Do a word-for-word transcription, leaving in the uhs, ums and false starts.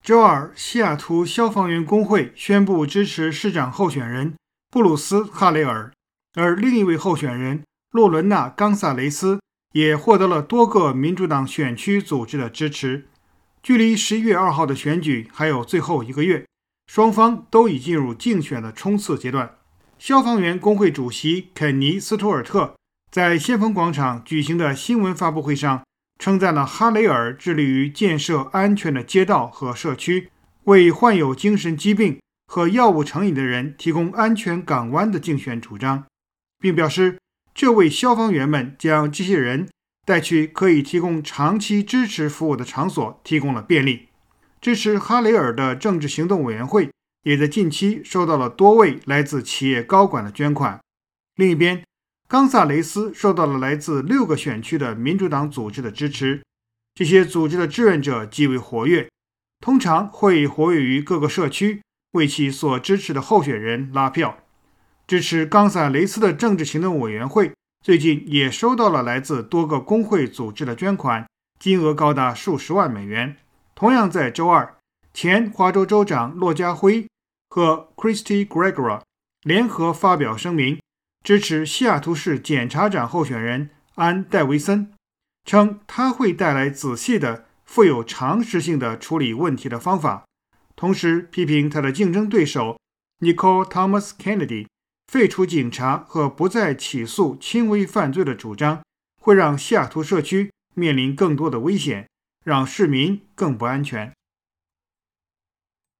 周二，西雅图消防员工会宣布支持市长候选人布鲁斯·哈雷尔，而另一位候选人洛伦娜·冈萨雷斯也获得了多个民主党选区组织的支持。距离十一月二号的选举还有最后一个月，双方都已进入竞选的冲刺阶段。消防员工会主席肯尼·斯图尔特在先锋广场举行的新闻发布会上称赞了哈雷尔致力于建设安全的街道和社区，为患有精神疾病和药物成瘾的人提供安全港湾的竞选主张，并表示这为消防员们将这些人带去可以提供长期支持服务的场所提供了便利。支持哈雷尔的政治行动委员会也在近期收到了多位来自企业高管的捐款。另一边，冈萨雷斯受到了来自六个选区的民主党组织的支持，这些组织的志愿者极为活跃，通常会活跃于各个社区，为其所支持的候选人拉票。支持冈萨雷斯的政治行动委员会最近也收到了来自多个工会组织的捐款，金额高达数十万美元。同样在周二，前华州州长骆家辉和 Christy Gregoire 联合发表声明，支持西雅图市检察长候选人安·戴维森，称他会带来仔细的、富有常识性的处理问题的方法，同时批评他的竞争对手 Nicole Thomas Kennedy 废除警察和不再起诉轻微犯罪的主张，会让西雅图社区面临更多的危险，让市民更不安全。